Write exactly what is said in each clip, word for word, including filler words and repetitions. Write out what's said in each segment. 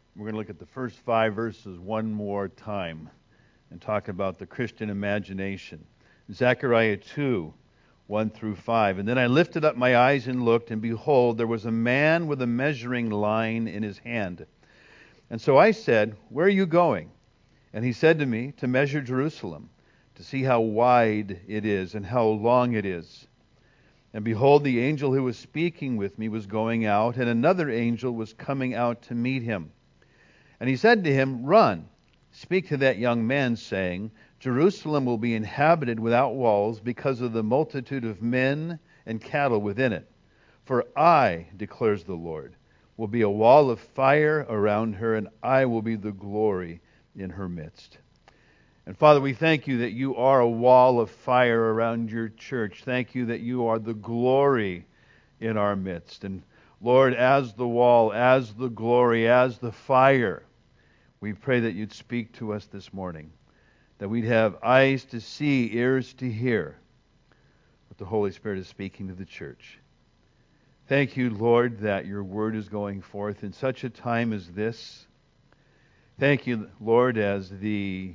We're going to look at the first five verses one more time and talk about the Christian imagination. Zechariah two, one through five. And then I lifted up my eyes and looked, and behold, there was a man with a measuring line in his hand. And so I said, "Where are you going?" And he said to me, "To measure Jerusalem, to see how wide it is and how long it is." And behold, the angel who was speaking with me was going out, and another angel was coming out to meet him. And he said to him, "Run, speak to that young man, saying, Jerusalem will be inhabited without walls because of the multitude of men and cattle within it. For I, declares the Lord, will be a wall of fire around her, and I will be the glory in her midst." And Father, we thank you that you are a wall of fire around your church. Thank you that you are the glory in our midst. And Lord, as the wall, as the glory, as the fire, we pray that you'd speak to us this morning, that we'd have eyes to see, ears to hear what the Holy Spirit is speaking to the church. Thank you, Lord, that your word is going forth in such a time as this. Thank you, Lord, as the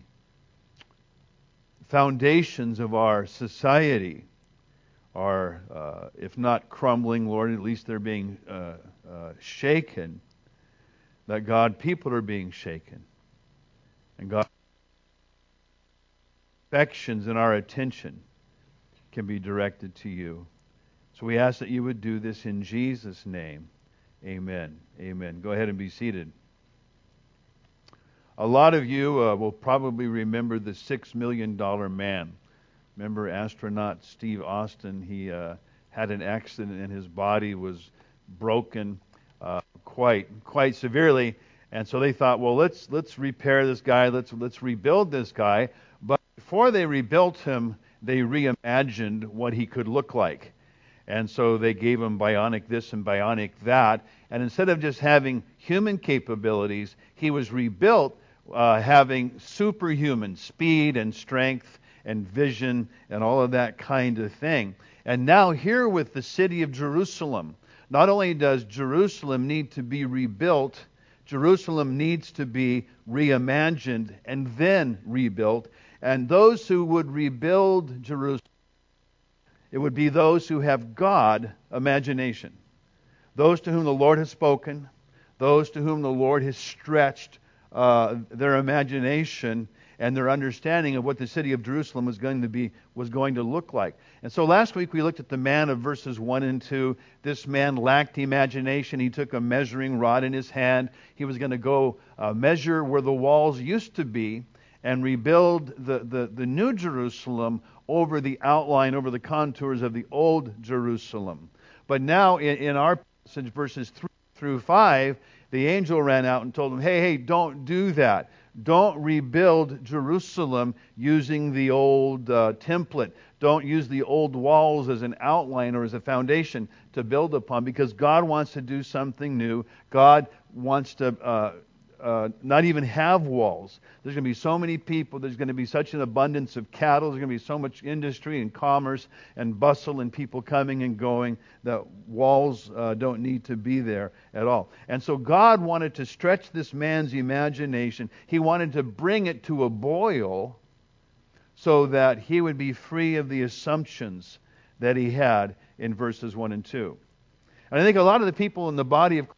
foundations of our society are, uh, if not crumbling, Lord, at least they're being uh, uh, shaken, that God, people are being shaken. And God, affections and our attention can be directed to you. So we ask that you would do this in Jesus' name. Amen. Amen. Go ahead and be seated. A lot of you uh, will probably remember the Six Million Dollar Man. Remember astronaut Steve Austin? He uh, had an accident and his body was broken uh, quite quite severely. And so they thought, well, let's let's repair this guy. Let's let's rebuild this guy. But before they rebuilt him, they reimagined what he could look like. And so they gave him bionic this and bionic that. And instead of just having human capabilities, he was rebuilt uh, having superhuman speed and strength and vision and all of that kind of thing. And now here with the city of Jerusalem, not only does Jerusalem need to be rebuilt, Jerusalem needs to be reimagined and then rebuilt. And those who would rebuild Jerusalem, it would be those who have God imagination. Those to whom the Lord has spoken, those to whom the Lord has stretched uh, their imagination and their understanding of what the city of Jerusalem was going to be, was going to look like. And so last week we looked at the man of verses one and two. This man lacked imagination. He took a measuring rod in his hand. He was going to go uh, measure where the walls used to be and rebuild the, the, the new Jerusalem over the outline, over the contours of the old Jerusalem. But now in, in our passage, verses three through five, the angel ran out and told him, hey, hey, don't do that. Don't rebuild Jerusalem using the old uh, template. Don't use the old walls as an outline or as a foundation to build upon, because God wants to do something new. God wants to uh, uh, not even have walls. There's going to be so many people. There's going to be such an abundance of cattle. There's going to be so much industry and commerce and bustle and people coming and going that walls uh, don't need to be there at all. And so God wanted to stretch this man's imagination. He wanted to bring it to a boil so that he would be free of the assumptions that he had in verses one and two. And I think a lot of the people in the body of Christ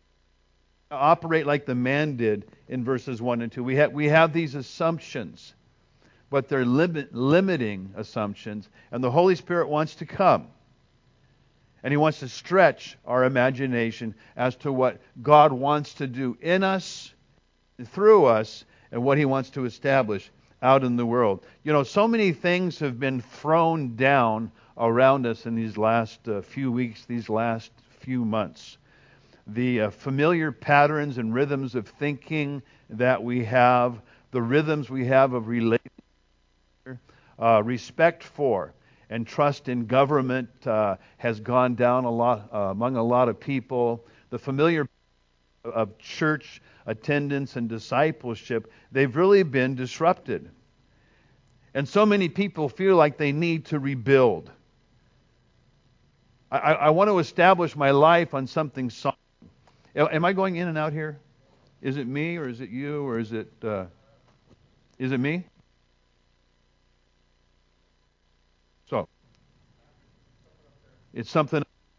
operate like the man did in verses one and two. We have, we have these assumptions, but they're limit, limiting assumptions, and the Holy Spirit wants to come. And He wants to stretch our imagination as to what God wants to do in us, through us, and what He wants to establish out in the world. You know, so many things have been thrown down around us in these last uh, few weeks, these last few months. The uh, familiar patterns and rhythms of thinking that we have, the rhythms we have of relating, uh, respect for, and trust in government uh, has gone down a lot uh, among a lot of people. The familiar of church attendance and discipleship, they've really been disrupted. And so many people feel like they need to rebuild. I, I want to establish my life on something solid. Am I going in and out here? Is it me, or is it you, or is it, uh, is it me? So, it's something.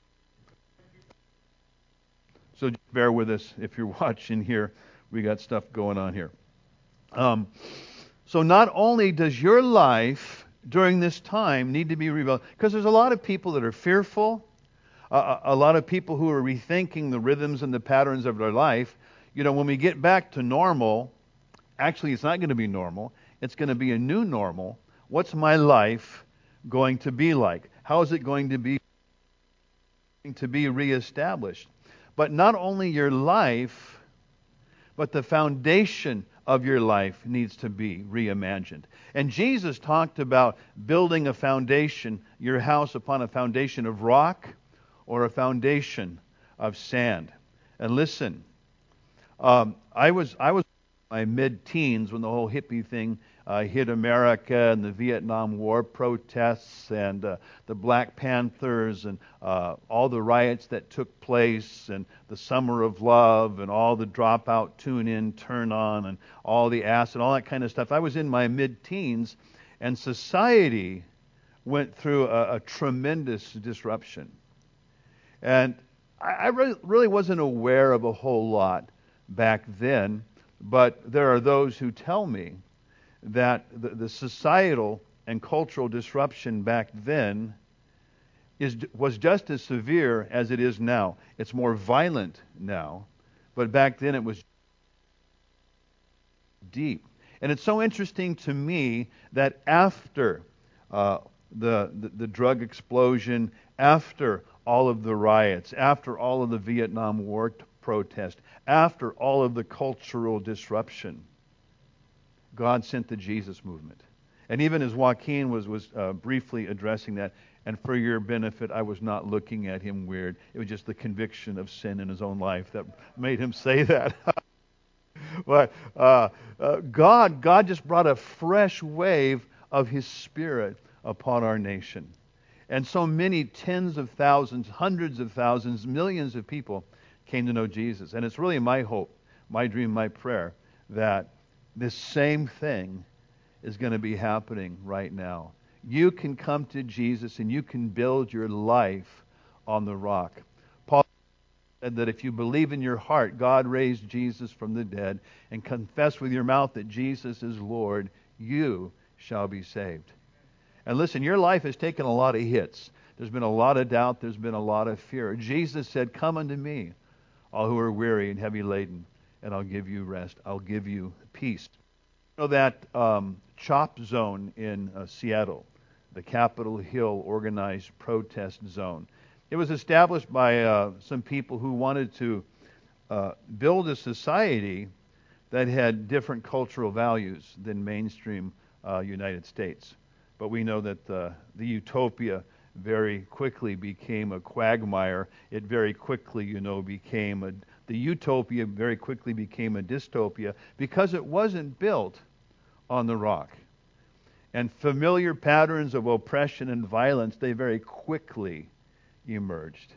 So just bear with us if you're watching here. We got stuff going on here. Um, so not only does your life during this time need to be rebuilt, because there's a lot of people that are fearful, uh, a lot of people who are rethinking the rhythms and the patterns of their life. You know, when we get back to normal, actually it's not going to be normal. It's going to be a new normal. What's my life going to be like? How is it going to be to be reestablished? But not only your life, but the foundation of your life needs to be reimagined. And Jesus talked about building a foundation, your house upon a foundation of rock or a foundation of sand. And listen, um, I was I was in my mid-teens when the whole hippie thing uh, hit America, and the Vietnam War protests, and uh, the Black Panthers, and uh, all the riots that took place, and the Summer of Love, and all the dropout, tune in, turn on, and all the acid, all that kind of stuff. I was in my mid-teens, and society went through a, a tremendous disruption. And I, I really, really wasn't aware of a whole lot back then, but there are those who tell me that the, the societal and cultural disruption back then is was just as severe as it is now. It's more violent now, but back then it was deep. And it's so interesting to me that after uh, the, the the drug explosion, after all of the riots, after all of the Vietnam War t- protest, after all of the cultural disruption, God sent the Jesus movement. And even as Joaquin was, was uh, briefly addressing that, and for your benefit, I was not looking at him weird. It was just the conviction of sin in his own life that made him say that. But uh, uh, God, God just brought a fresh wave of His Spirit upon our nation. And so many tens of thousands, hundreds of thousands, millions of people came to know Jesus. And it's really my hope, my dream, my prayer, that this same thing is going to be happening right now. You can come to Jesus and you can build your life on the rock. Paul said that if you believe in your heart God raised Jesus from the dead and confess with your mouth that Jesus is Lord, you shall be saved. And listen, your life has taken a lot of hits. There's been a lot of doubt. There's been a lot of fear. Jesus said, "Come unto me, all who are weary and heavy laden, and I'll give you rest. I'll give you peace." You know that um, CHOP zone in uh, Seattle, the Capitol Hill Organized Protest Zone. It was established by uh, some people who wanted to uh, build a society that had different cultural values than mainstream uh, United States. But we know that uh, the utopia very quickly became a quagmire. It very quickly, you know, became a, the utopia very quickly became a dystopia because it wasn't built on the rock. And familiar patterns of oppression and violence, they very quickly emerged.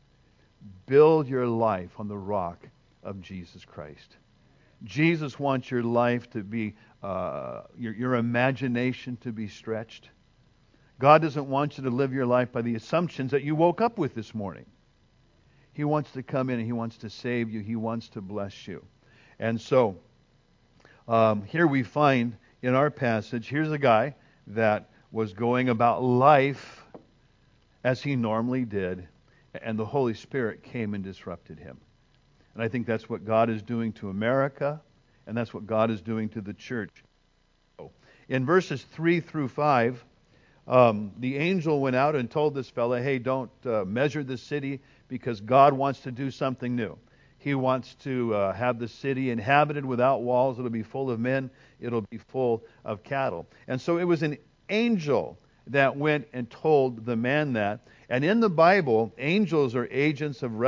Build your life on the rock of Jesus Christ. Jesus wants your life to be, uh, your, your imagination to be stretched. God doesn't want you to live your life by the assumptions that you woke up with this morning. He wants to come in and He wants to save you. He wants to bless you. And so, um, here we find in our passage, here's a guy that was going about life as he normally did, and the Holy Spirit came and disrupted him. And I think that's what God is doing to America, and that's what God is doing to the church. In verses three through five, um, the angel went out and told this fellow, hey, don't uh, measure the city because God wants to do something new. He wants to uh, have the city inhabited without walls. It'll be full of men. It'll be full of cattle. And so it was an angel that went and told the man that. And in the Bible, angels are agents of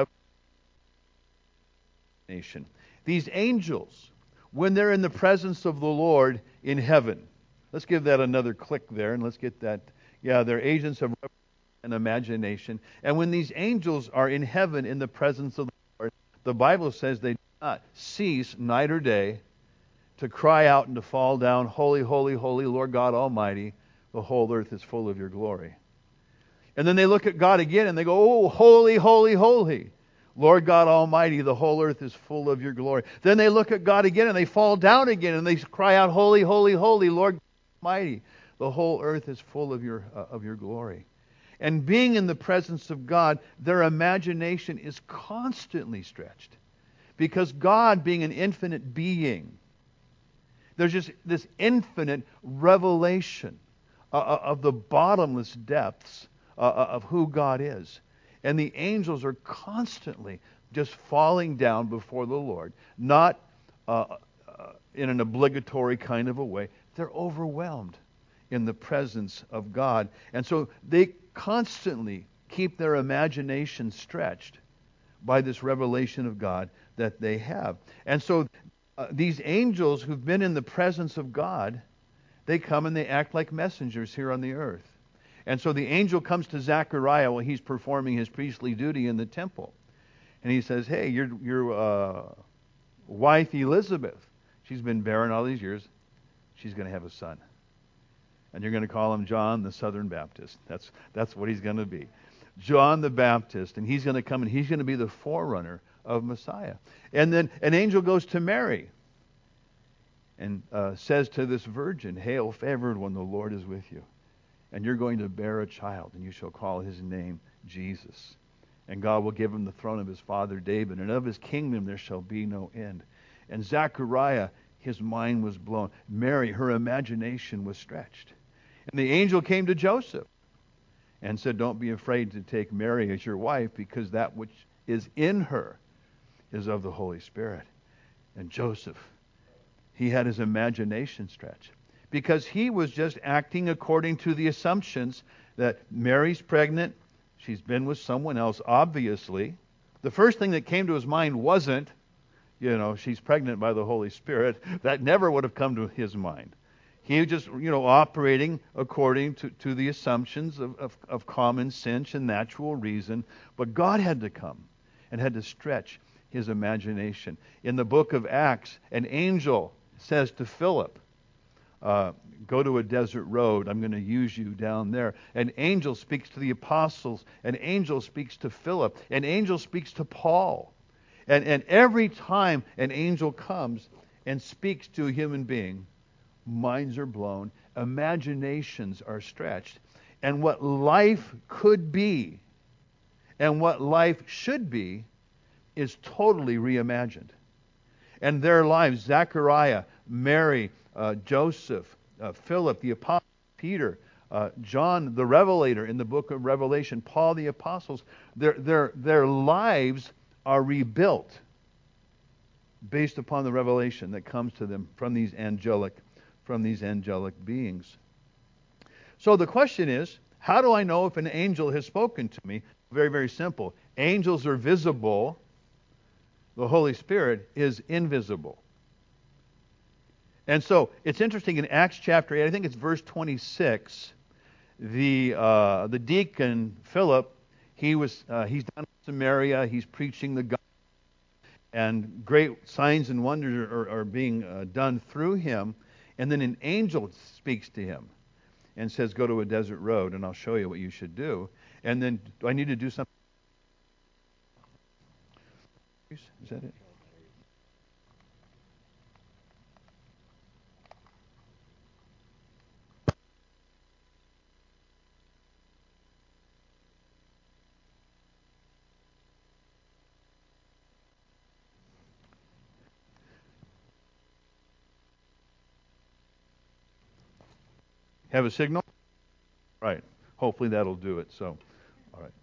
revelation. These angels, when they're in the presence of the Lord in heaven, let's give that another click there, and let's get that. Yeah, they're agents of revelation and imagination. And when these angels are in heaven in the presence of the Lord, the Bible says they not cease night or day to cry out and to fall down, holy, holy, holy, Lord God Almighty, the whole earth is full of your glory. And then they look at God again and they go, oh, holy, holy, holy, Lord God Almighty, the whole earth is full of your glory. Then they look at God again and they fall down again and they cry out, holy, holy, holy, Lord God Almighty, the whole earth is full of your uh, of your glory. And being in the presence of God, their imagination is constantly stretched. Because God, being an infinite being, there's just this infinite revelation uh, of the bottomless depths uh, of who God is. And the angels are constantly just falling down before the Lord, not uh, uh, in an obligatory kind of a way. They're overwhelmed in the presence of God. And so they constantly keep their imagination stretched by this revelation of God that they have. And so uh, these angels who've been in the presence of God, they come and they act like messengers here on the earth. And so the angel comes to Zechariah while he's performing his priestly duty in the temple. And he says, hey, your, your uh, wife Elizabeth, she's been barren all these years. She's going to have a son. And you're going to call him John the Southern Baptist. That's, that's what he's going to be. John the Baptist. And he's going to come and he's going to be the forerunner of Messiah. And then an angel goes to Mary and uh, says to this virgin, hail, favored one, the Lord is with you. And you're going to bear a child, and you shall call his name Jesus. And God will give him the throne of his father David, and of his kingdom there shall be no end. And Zechariah, his mind was blown. Mary, her imagination was stretched. And the angel came to Joseph and said, don't be afraid to take Mary as your wife, because that which is in her is of the Holy Spirit. And Joseph, he had his imagination stretched, because he was just acting according to the assumptions that Mary's pregnant, she's been with someone else, obviously. The first thing that came to his mind wasn't, you know, she's pregnant by the Holy Spirit. That never would have come to his mind. He was just, you know, operating according to, to the assumptions of, of, of common sense and natural reason. But God had to come and had to stretch his imagination. In the book of Acts, an angel says to Philip, uh, go to a desert road. I'm going to use you down there. An angel speaks to the apostles. An angel speaks to Philip. An angel speaks to Paul. And, and every time an angel comes and speaks to a human being, minds are blown, imaginations are stretched. And what life could be and what life should be is totally reimagined. And their lives, Zechariah, Mary, uh, Joseph, uh, Philip, the apostle, Peter, uh, John, the Revelator in the book of Revelation, Paul, the apostles, their, their, their lives are rebuilt based upon the revelation that comes to them from these angelic, from these angelic beings. So the question is, how do I know if an angel has spoken to me? Very, very simple. Angels are visible. The Holy Spirit is invisible. And so it's interesting in Acts chapter eight, I think it's verse twenty-six, the uh, the deacon Philip, he was uh, he's down in Samaria, he's preaching the gospel, and great signs and wonders are, are being uh, done through him. And then an angel speaks to him and says, go to a desert road and I'll show you what you should do. And then, do I need to do something? Is that it? Have a signal? Right. Hopefully that'll do it. So, all right.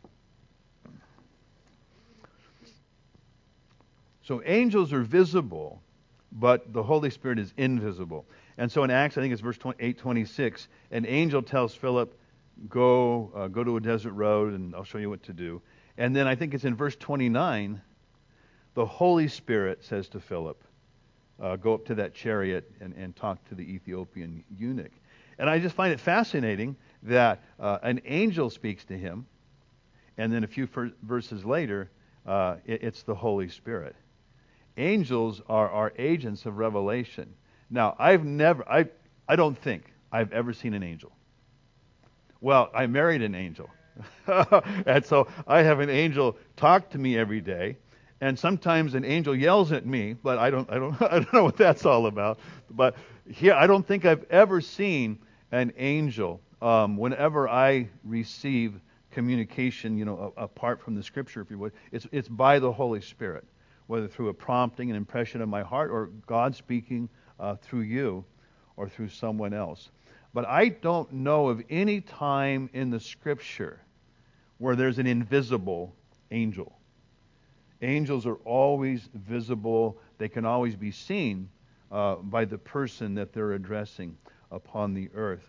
So angels are visible, but the Holy Spirit is invisible. And so in Acts, I think it's verse eight twenty-six, an angel tells Philip, go uh, go to a desert road and I'll show you what to do. And then I think it's in verse twenty-nine, the Holy Spirit says to Philip, uh, go up to that chariot and, and talk to the Ethiopian eunuch. And I just find it fascinating that uh, an angel speaks to him, and then a few verses later, uh, it, it's the Holy Spirit. Angels are, are agents of revelation. Now, I've never, I, I don't think I've ever seen an angel. Well, I married an angel. And so I have an angel talk to me every day. And sometimes an angel yells at me, but I don't, I don't, I don't know what that's all about. But here, I don't think I've ever seen an angel. Um, whenever I receive communication, you know, a, apart from the Scripture, if you would, it's it's by the Holy Spirit, whether through a prompting, an impression of my heart, or God speaking uh, through you, or through someone else. But I don't know of any time in the Scripture where there's an invisible angel. Angels are always visible. They can always be seen uh, by the person that they're addressing upon the earth.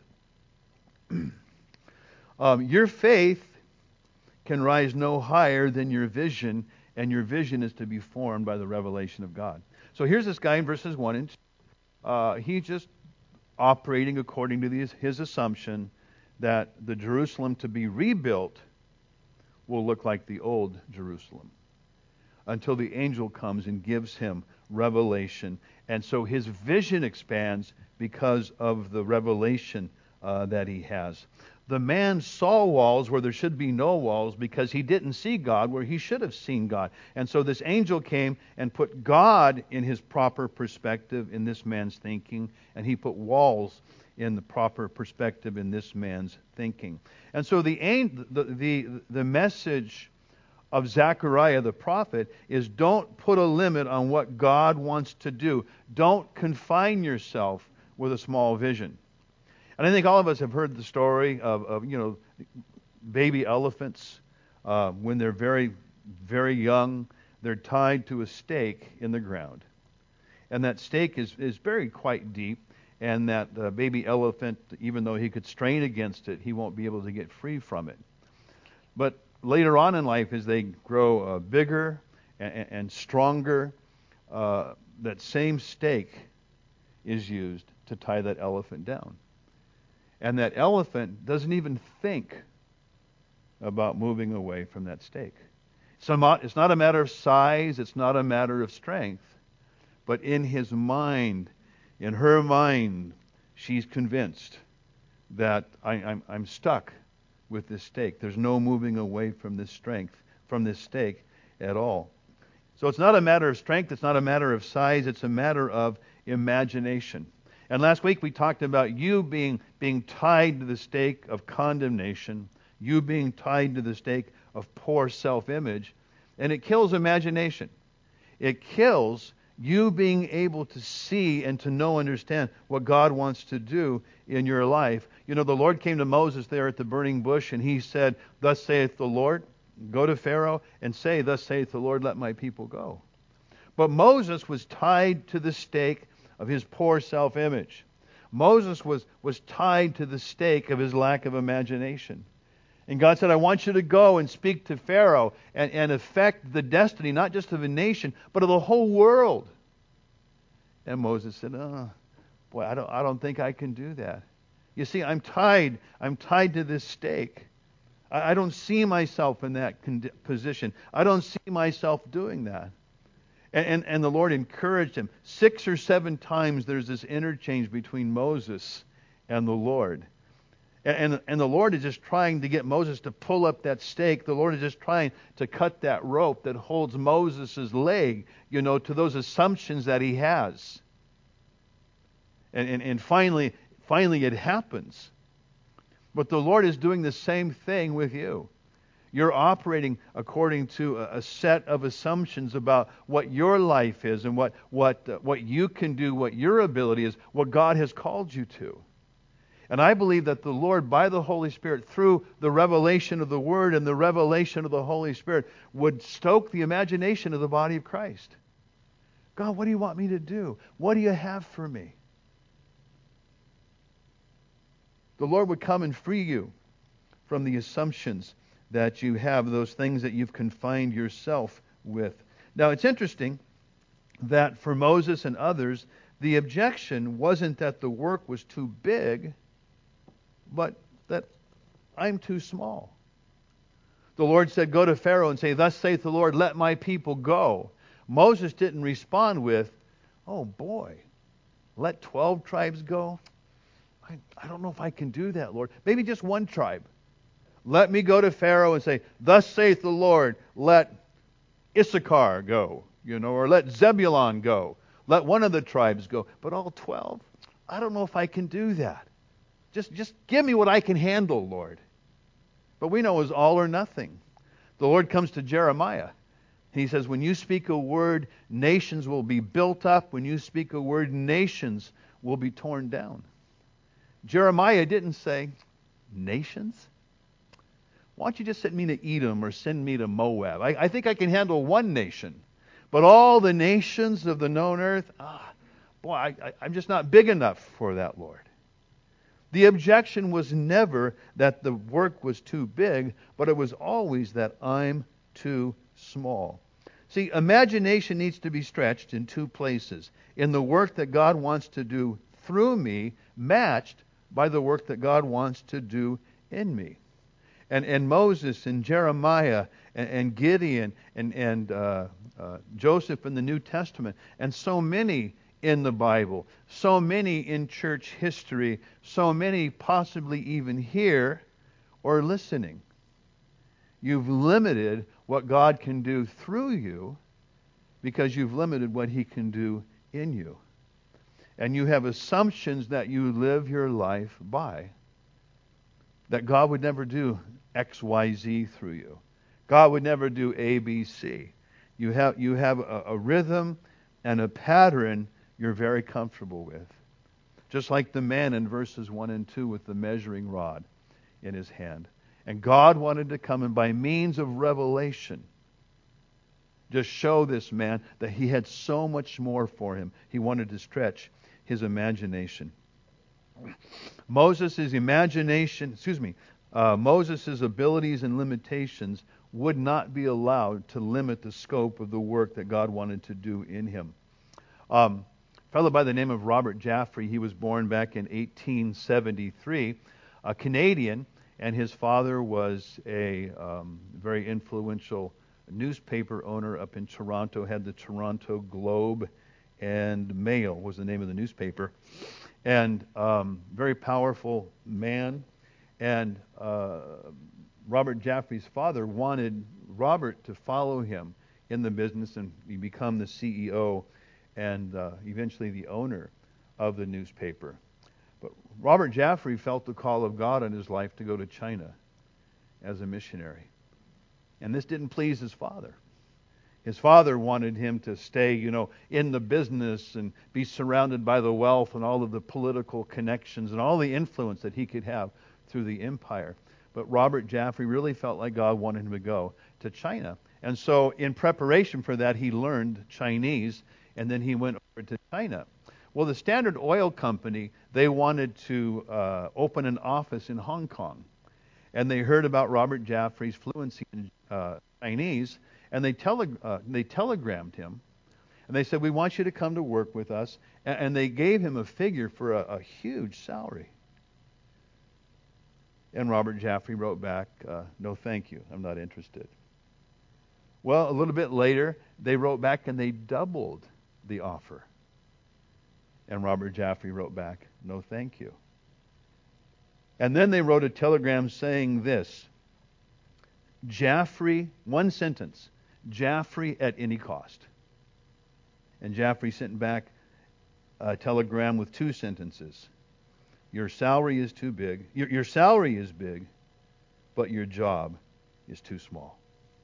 um, your faith can rise no higher than your vision, and your vision is to be formed by the revelation of God. So here's this guy in verses one and two. Uh, he's just operating according to these, his assumption that the Jerusalem to be rebuilt will look like the old Jerusalem, until the angel comes and gives him revelation. And so his vision expands because of the revelation uh, that he has. The man saw walls where there should be no walls because he didn't see God where he should have seen God. And so this angel came and put God in his proper perspective in this man's thinking, and he put walls in the proper perspective in this man's thinking. And so the the the, the message of Zechariah the prophet is, don't put a limit on what God wants to do. Don't confine yourself with a small vision. And I think all of us have heard the story of, of you know, baby elephants. Uh, when they're very, very young, they're tied to a stake in the ground. And that stake is, is buried quite deep, and that uh, baby elephant, even though he could strain against it, he won't be able to get free from it. But later on in life, as they grow uh, bigger and, and stronger, uh, that same stake is used to tie that elephant down. And that elephant doesn't even think about moving away from that stake. So it's not a matter of size, it's not a matter of strength, but in his mind, in her mind, she's convinced that I, I'm, I'm stuck with this stake. There's no moving away from this strength, from this stake at all. So it's not a matter of strength, it's not a matter of size, it's a matter of imagination. And last week we talked about you being being tied to the stake of condemnation, you being tied to the stake of poor self-image, and it kills imagination. It kills you being able to see and to know, understand what God wants to do in your life. You know, the Lord came to Moses there at the burning bush, and he said, "Thus saith the Lord, go to Pharaoh and say, Thus saith the Lord, let my people go." But Moses was tied to the stake of his poor self-image. Moses was, was tied to the stake of his lack of imagination. And God said, I want you to go and speak to Pharaoh and, and affect the destiny, not just of a nation, but of the whole world. And Moses said, oh, boy, I don't, I don't think I can do that. You see, I'm tied. I'm tied to this stake. I, I don't see myself in that con- position. I don't see myself doing that. And, and, and the Lord encouraged him. Six or seven times there's this interchange between Moses and the Lord. And, and, and the Lord is just trying to get Moses to pull up that stake. The Lord is just trying to cut that rope that holds Moses' leg, you know, to those assumptions that he has. And, and, and finally, finally it happens. But the Lord is doing the same thing with you. You're operating according to a, a set of assumptions about what your life is and what what uh, what you can do, what your ability is, what God has called you to. And I believe that the Lord, by the Holy Spirit, through the revelation of the Word and the revelation of the Holy Spirit, would stoke the imagination of the body of Christ. God, what do you want me to do? What do you have for me? The Lord would come and free you from the assumptions that you have, those things that you've confined yourself with. Now, it's interesting that for Moses and others, the objection wasn't that the work was too big, but that I'm too small. The Lord said, go to Pharaoh and say, Thus saith the Lord, let my people go. Moses didn't respond with, oh boy, let twelve tribes go? I, I don't know if I can do that, Lord. Maybe just one tribe. Let me go to Pharaoh and say, thus saith the Lord, let Issachar go, you know, or let Zebulun go. Let one of the tribes go. But all twelve? I don't know if I can do that. Just, just give me what I can handle, Lord. But we know it was all or nothing. The Lord comes to Jeremiah. He says, when you speak a word, nations will be built up. When you speak a word, nations will be torn down. Jeremiah didn't say, nations? Why don't you just send me to Edom or send me to Moab? I, I think I can handle one nation. But all the nations of the known earth, ah, boy, I, I, I'm just not big enough for that, Lord. The objection was never that the work was too big, but it was always that I'm too small. See, imagination needs to be stretched in two places. In the work that God wants to do through me, matched by the work that God wants to do in me. And, and Moses and Jeremiah and, and Gideon and, and uh, uh, Joseph in the New Testament, and so many in the Bible, so many in church history, so many possibly even here or listening. You've limited what God can do through you because you've limited what He can do in you. And you have assumptions that you live your life by. That God would never do X, Y, Z through you. God would never do A, B, C. You have, you have a, a rhythm and a pattern you're very comfortable with. Just like the man in verses one and two with the measuring rod in his hand. And God wanted to come and by means of revelation just show this man that He had so much more for him. He wanted to stretch his imagination. Moses' imagination, excuse me, uh, Moses' abilities and limitations would not be allowed to limit the scope of the work that God wanted to do in him. Um, a fellow by the name of Robert Jaffray, he was born back in eighteen seventy-three, a Canadian, and his father was a um, very influential newspaper owner up in Toronto, had the Toronto Globe and Mail was the name of the newspaper. And um, very powerful man. And uh, Robert Jaffray's father wanted Robert to follow him in the business and he become the C E O and uh, eventually the owner of the newspaper. But Robert Jaffray felt the call of God on his life to go to China as a missionary. And this didn't please his father. His father wanted him to stay, you know, in the business and be surrounded by the wealth and all of the political connections and all the influence that he could have through the empire. But Robert Jaffray really felt like God wanted him to go to China. And so in preparation for that, he learned Chinese, and then he went over to China. Well, the Standard Oil Company, they wanted to uh, open an office in Hong Kong. And they heard about Robert Jaffray's fluency in uh, Chinese, and they, tele- uh, they telegrammed him. And they said, we want you to come to work with us. And, and they gave him a figure for a, a huge salary. And Robert Jaffray wrote back, uh, no thank you, I'm not interested. Well, a little bit later, they wrote back and they doubled the offer. And Robert Jaffray wrote back, no thank you. And then they wrote a telegram saying this, Jaffray, one sentence, Jaffray at any cost. And Jaffray sent back a telegram with two sentences. Your salary is too big. Your, your salary is big, but your job is too small.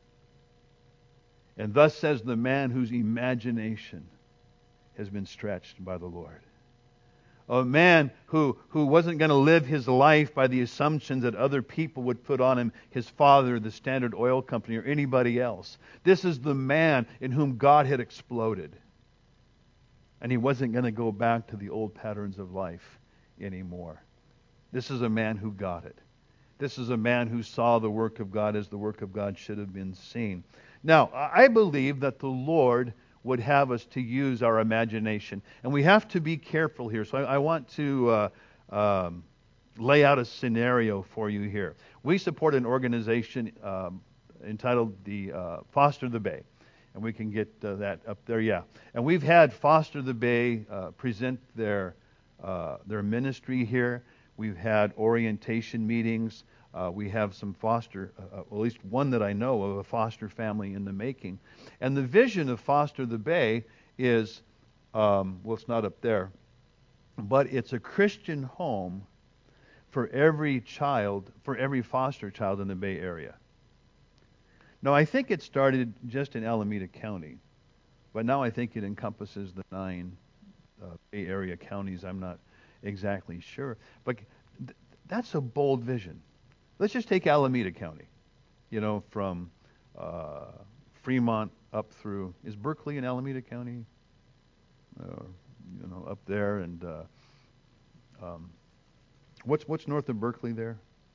And thus says the man whose imagination has been stretched by the Lord. A man who, who wasn't going to live his life by the assumptions that other people would put on him, his father, the Standard Oil Company, or anybody else. This is the man in whom God had exploded. And he wasn't going to go back to the old patterns of life anymore. This is a man who got it. This is a man who saw the work of God as the work of God should have been seen. Now, I believe that the Lord would have us to use our imagination. And we have to be careful here. So I, I want to uh, um, lay out a scenario for you here. We support an organization um, entitled the uh, Foster the Bay. And and we can get uh, that up there. Yeah, and we've had Foster the Bay uh, present their uh, their ministry here. We've had orientation meetings. Uh, we have some foster, uh, at least one that I know of, a foster family in the making. And the vision of Foster the Bay is, um, well, it's not up there, but it's a Christian home for every child, for every foster child in the Bay Area. Now, I think it started just in Alameda County, but now I think it encompasses the nine uh, Bay Area counties. I'm not exactly sure. But th- that's a bold vision. Let's just take Alameda County, you know, from uh, Fremont up through, is Berkeley in Alameda County? Uh, you know, up there, and uh, um, what's what's north of Berkeley there?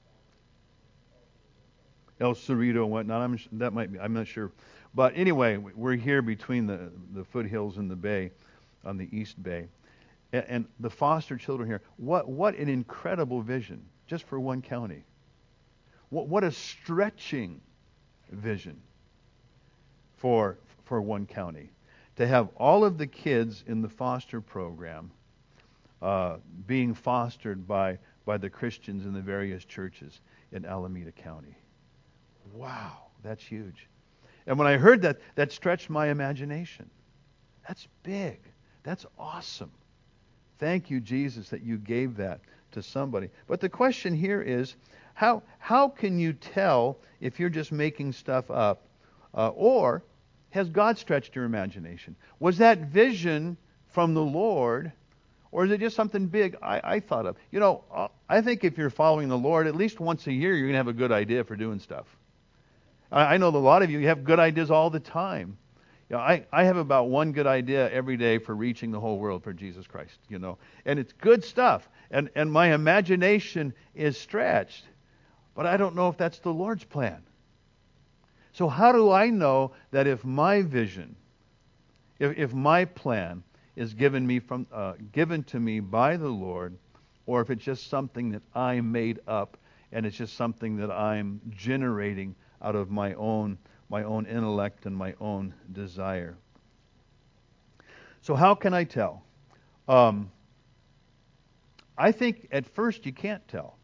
El Cerrito and whatnot. I'm, that might be, I'm not sure. But anyway, we're here between the, the foothills and the bay, on the East Bay. And, and the foster children here, what, what an incredible vision, just for one county. What, what a stretching vision for, for one county. To have all of the kids in the foster program uh, being fostered by, by the Christians in the various churches in Alameda County. Wow, that's huge. And when I heard that, that stretched my imagination. That's big. That's awesome. Thank you, Jesus, that you gave that to somebody. But the question here is, how how can you tell if you're just making stuff up? Uh, or has God stretched your imagination? Was that vision from the Lord, or is it just something big I, I thought of? You know, I think if you're following the Lord, at least once a year, you're going to have a good idea for doing stuff. I know a lot of you, you have good ideas all the time. You know, I, I have about one good idea every day for reaching the whole world for Jesus Christ, you know. And it's good stuff. And, and my imagination is stretched. But I don't know if that's the Lord's plan. So how do I know that if my vision, if, if my plan is given me from uh, given to me by the Lord, or if it's just something that I made up and it's just something that I'm generating out of my own my own intellect and my own desire. So how can I tell? Um, I think at first you can't tell.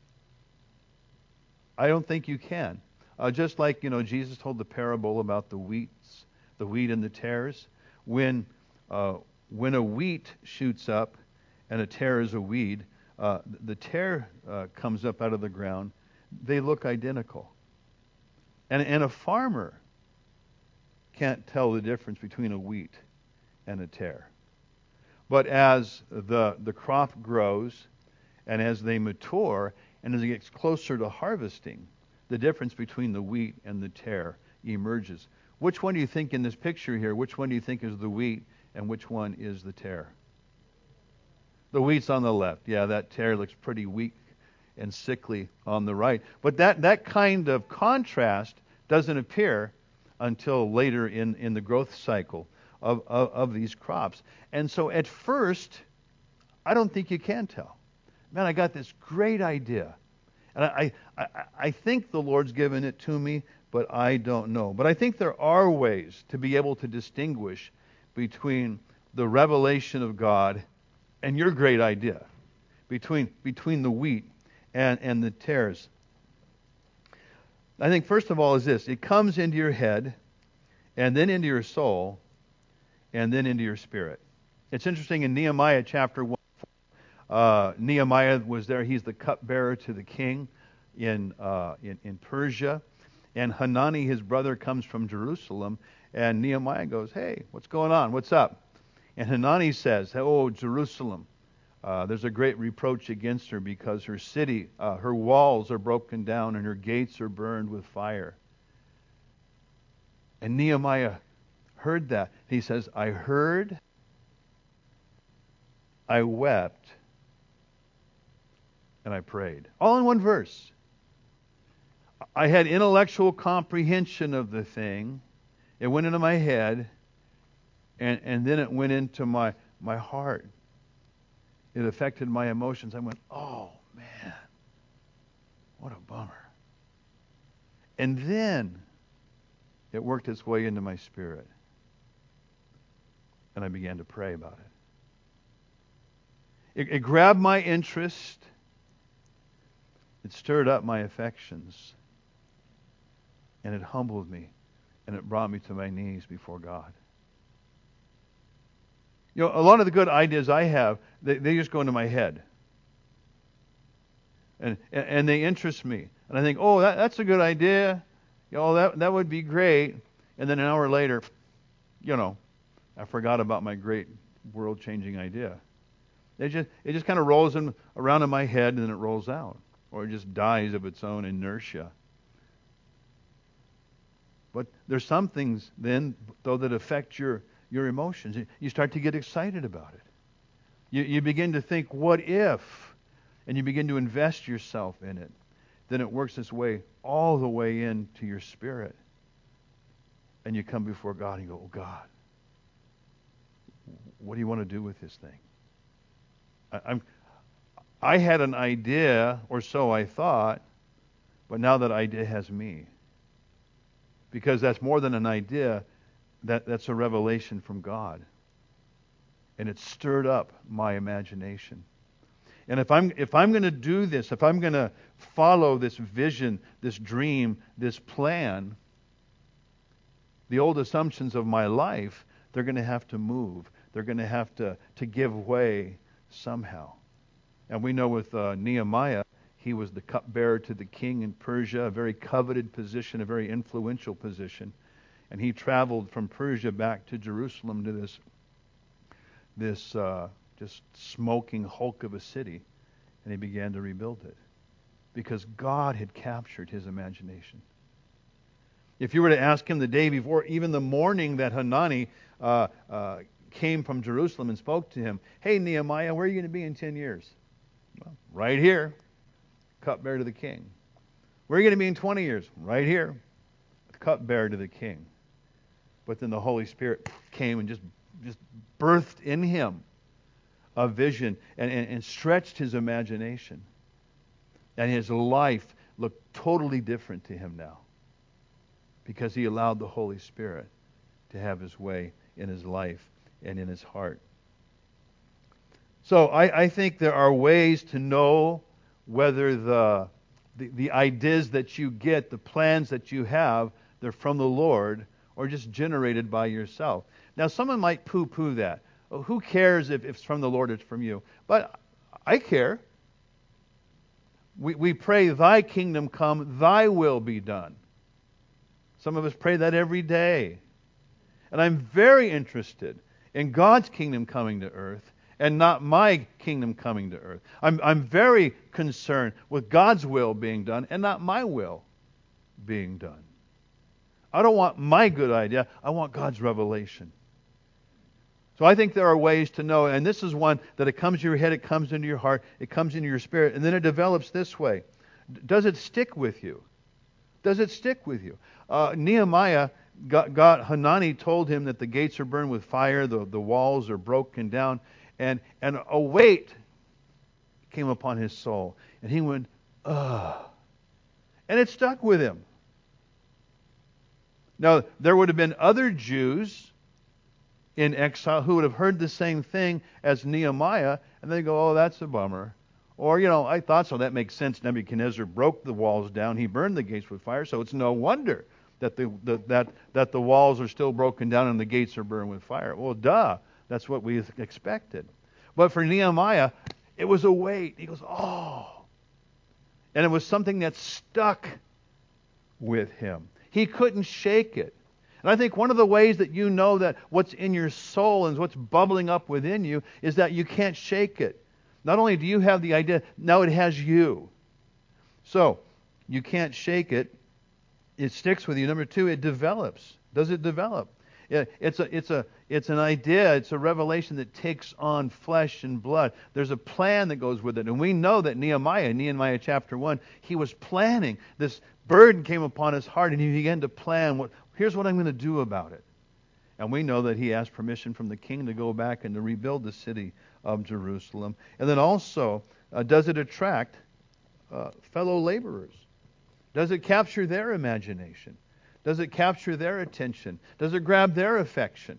I don't think you can. Uh, just like, you know, Jesus told the parable about the wheats, the wheat and the tares. When uh, when a wheat shoots up and a tare is a weed, uh, the tare uh, comes up out of the ground. They look identical. And, and a farmer can't tell the difference between a wheat and a tare. But as the the crop grows and as they mature and as it gets closer to harvesting, the difference between the wheat and the tare emerges. Which one do you think in this picture here, which one do you think is the wheat and which one is the tare? The wheat's on the left. Yeah, that tare looks pretty weak and sickly on the right. But that, that kind of contrast doesn't appear until later in, in the growth cycle of, of, of these crops. And so at first, I don't think you can tell. Man, I got this great idea. And I, I, I think the Lord's given it to me, but I don't know. But I think there are ways to be able to distinguish between the revelation of God and your great idea, between between the wheat and, and the tares. I think first of all is this. It comes into your head, and then into your soul, and then into your spirit. It's interesting in Nehemiah chapter one. Uh, Nehemiah was there. He's the cupbearer to the king in, uh, in in Persia. And Hanani, his brother, comes from Jerusalem. And Nehemiah goes, hey, what's going on? What's up? And Hanani says, oh, Jerusalem, uh, there's a great reproach against her because her city, uh, her walls are broken down and her gates are burned with fire. And Nehemiah heard that. He says, I heard, I wept, and I prayed. All in one verse. I had intellectual comprehension of the thing. It went into my head, and, and then it went into my, my heart. It affected my emotions. I went, oh, man, what a bummer. And then it worked its way into my spirit. And I began to pray about it. It, it grabbed my interest. It stirred up my affections. And it humbled me. And it brought me to my knees before God. You know, a lot of the good ideas I have, they, they just go into my head. And, and and they interest me. And I think, oh, that, that's a good idea. You know, that that would be great. And then an hour later, you know, I forgot about my great world-changing idea. It just it just kind of rolls in, around in my head and then it rolls out. Or it just dies of its own inertia. But there's some things then, though, that affect your, your emotions. You start to get excited about it. You, you begin to think, what if? And you begin to invest yourself in it. Then it works its way all the way into your spirit. And you come before God and you go, oh God, what do you want to do with this thing? I, I'm, I had an idea, or so I thought, but now that idea has me. Because that's more than an idea, that, that's a revelation from God. And it stirred up my imagination. And if I'm if I'm going to do this, if I'm going to follow this vision, this dream, this plan, the old assumptions of my life, they're going to have to move. They're going to have to, to give way somehow. And we know with uh, Nehemiah, he was the cupbearer to the king in Persia, a very coveted position, a very influential position. And he traveled from Persia back to Jerusalem to this this uh, just smoking hulk of a city, and he began to rebuild it because God had captured his imagination. If you were to ask him the day before, even the morning that Hanani uh, uh, came from Jerusalem and spoke to him, hey, Nehemiah, where are you going to be in ten years? Well, right here, cupbearer to the king. Where are you going to be in twenty years? Right here, cupbearer to the king. But then the Holy Spirit came and just, just birthed in him a vision and, and, and stretched his imagination. And his life looked totally different to him now because he allowed the Holy Spirit to have his way in his life and in his heart. So I, I think there are ways to know whether the, the the ideas that you get, the plans that you have, they're from the Lord or just generated by yourself. Now, someone might poo-poo that. Oh, who cares if, if it's from the Lord or it's from you? But I care. We, we pray, thy kingdom come, thy will be done. Some of us pray that every day. And I'm very interested in God's kingdom coming to earth and not my kingdom coming to earth. I'm, I'm very concerned with God's will being done and not my will being done. I don't want my good idea. I want God's revelation. So I think there are ways to know, and this is one that it comes to your head, it comes into your heart, it comes into your spirit, and then it develops this way. Does it stick with you? Does it stick with you? Uh, Nehemiah, got, got, Hanani told him that the gates are burned with fire, the, the walls are broken down, and, and a weight came upon his soul. And he went, ugh. And it stuck with him. Now, there would have been other Jews in exile who would have heard the same thing as Nehemiah, and they go, oh, that's a bummer. Or, you know, I thought so. That makes sense. Nebuchadnezzar broke the walls down. He burned the gates with fire, so it's no wonder that the, the that that the walls are still broken down and the gates are burned with fire. Well, duh. That's what we expected. But for Nehemiah, it was a weight. He goes, oh. And it was something that stuck with him. He couldn't shake it. And I think one of the ways that you know that what's in your soul and what's bubbling up within you is that you can't shake it. Not only do you have the idea, now it has you. So, you can't shake it. It sticks with you. Number two, it develops. Does it develop? It's a, it's a, it's an idea. It's a revelation that takes on flesh and blood. There's a plan that goes with it, and we know that Nehemiah, Nehemiah chapter one, he was planning. This burden came upon his heart, and he began to plan. What here's what I'm going to do about it. And we know that he asked permission from the king to go back and to rebuild the city of Jerusalem. And then also, uh, does it attract uh, fellow laborers? Does it capture their imagination? Does it capture their attention? Does it grab their affection?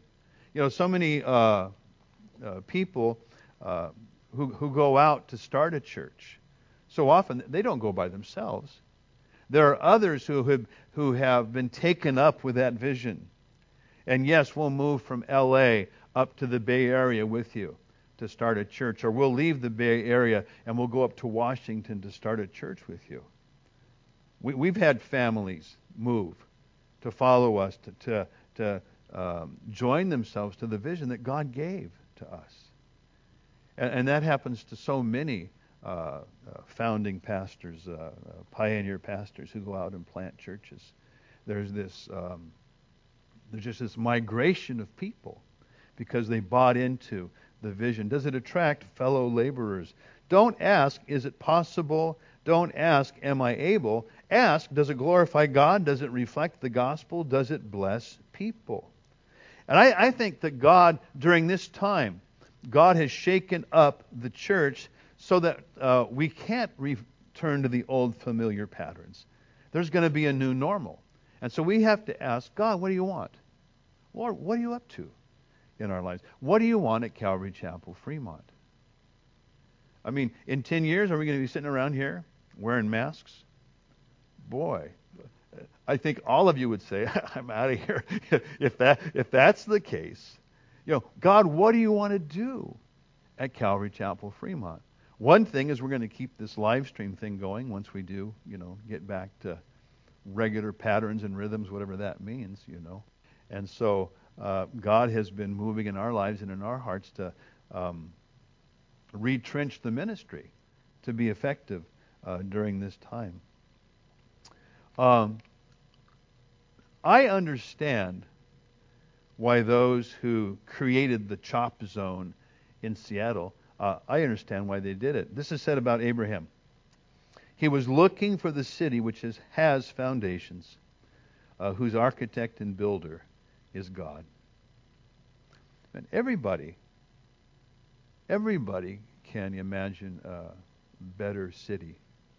You know, so many uh, uh, people uh, who, who go out to start a church, so often they don't go by themselves. There are others who have, who have been taken up with that vision. And yes, we'll move from L A up to the Bay Area with you to start a church, or we'll leave the Bay Area and we'll go up to Washington to start a church with you. We, we've had families move to follow us, to, to, to um, join themselves to the vision that God gave to us. And, and that happens to so many uh, uh, founding pastors, uh, uh, pioneer pastors who go out and plant churches. There's this, um, there's just this migration of people because they bought into the vision. Does it attract fellow laborers? Don't ask, is it possible? Don't ask, am I able? Ask, does it glorify God? Does it reflect the gospel? Does it bless people? And I, I think that God, during this time, God has shaken up the church so that uh, we can't return to the old familiar patterns. There's going to be a new normal. And so we have to ask, God, what do you want? Lord, what are you up to in our lives? What do you want at Calvary Chapel, Fremont? I mean, in ten years, are we going to be sitting around here wearing masks? Boy, I think all of you would say, I'm out of here. if that if that's the case, you know, God, what do you want to do at Calvary Chapel, Fremont? One thing is we're going to keep this live stream thing going once we do, you know, get back to regular patterns and rhythms, whatever that means, you know. And so uh, God has been moving in our lives and in our hearts to um, retrench the ministry to be effective uh, during this time. Um, I understand why those who created the CHOP zone in Seattle, uh, I understand why they did it. This is said about Abraham. He was looking for the city which is, has foundations, uh, whose architect and builder is God. And everybody, everybody can imagine a better city.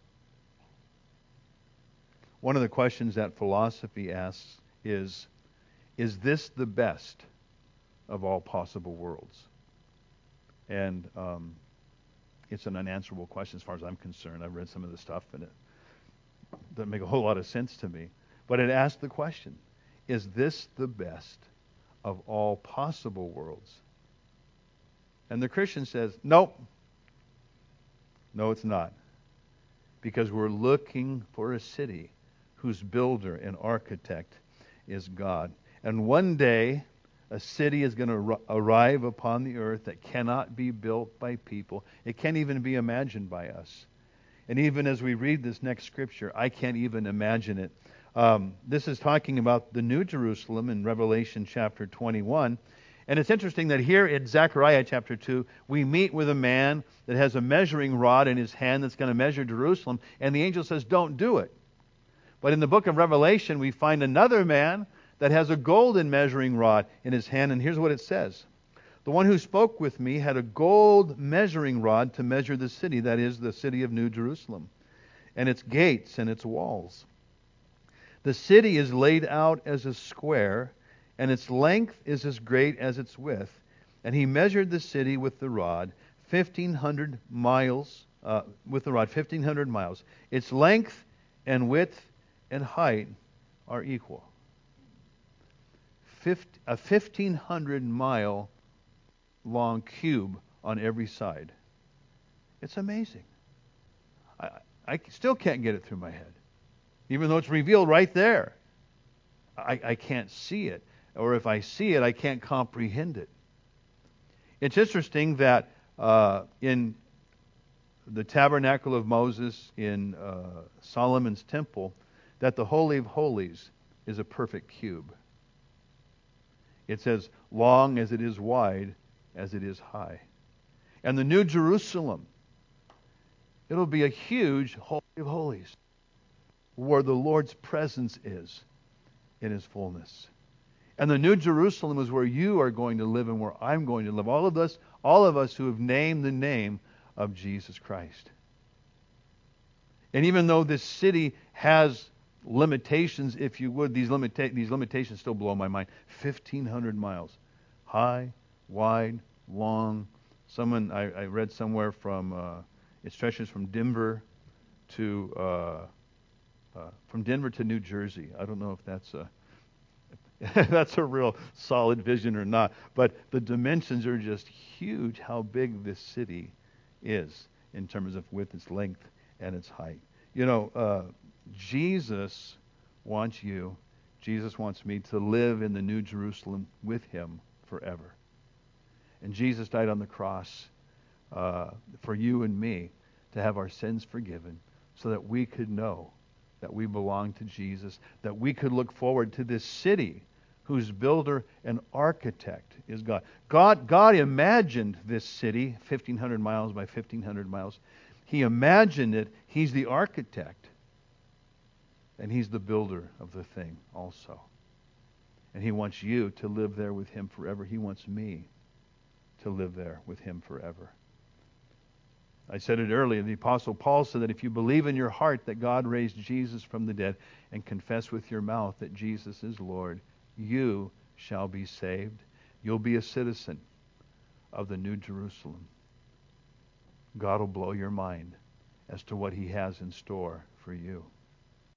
One of the questions that philosophy asks is, is this the best of all possible worlds? And um, it's an unanswerable question as far as I'm concerned. I've read some of the stuff and it doesn't make a whole lot of sense to me. But it asks the question, is this the best of all possible worlds? And the Christian says, nope. No, it's not. Because we're looking for a city whose builder and architect is God. And one day, a city is going to arrive upon the earth that cannot be built by people. It can't even be imagined by us. And even as we read this next scripture, I can't even imagine it. Um, this is talking about the New Jerusalem in Revelation chapter twenty-one. And it's interesting that here in Zechariah chapter two, we meet with a man that has a measuring rod in his hand that's going to measure Jerusalem. And the angel says, don't do it. But in the book of Revelation, we find another man that has a golden measuring rod in his hand. And here's what it says. The one who spoke with me had a gold measuring rod to measure the city, that is, the city of New Jerusalem, and its gates and its walls. The city is laid out as a square, and its length is as great as its width. And he measured the city with the rod, fifteen hundred miles, uh, with the rod, fifteen hundred miles. Its length and width and height are equal. Fifty, a fifteen hundred mile long cube on every side. It's amazing. I, I still can't get it through my head. Even though it's revealed right there. I, I can't see it. Or if I see it, I can't comprehend it. It's interesting that uh, in the tabernacle of Moses, in uh, Solomon's temple, that the Holy of Holies is a perfect cube. It's as long as it is wide as it is high. And the New Jerusalem, it'll be a huge Holy of Holies where the Lord's presence is in His fullness. And the New Jerusalem is where you are going to live and where I'm going to live. All of us, all of us who have named the name of Jesus Christ. And even though this city has limitations, if you would, these, limita- these limitations still blow my mind. fifteen hundred miles. high, wide, long. Someone I, I read somewhere from uh, it stretches from Denver to uh, uh, from Denver to New Jersey. I don't know if that's a that's a real solid vision or not, but the dimensions are just huge. How big this city is in terms of width, its length, and its height. You know, uh, Jesus wants you, Jesus wants me to live in the New Jerusalem with Him forever. And Jesus died on the cross uh, for you and me to have our sins forgiven so that we could know that we belong to Jesus, that we could look forward to this city whose builder and architect is God. God, God imagined this city, fifteen hundred miles by fifteen hundred miles. He imagined it. He's the architect. And He's the builder of the thing also. And He wants you to live there with Him forever. He wants me to live there with Him forever. I said it earlier. The Apostle Paul said that if you believe in your heart that God raised Jesus from the dead and confess with your mouth that Jesus is Lord, you shall be saved. You'll be a citizen of the New Jerusalem. God will blow your mind as to what He has in store for you.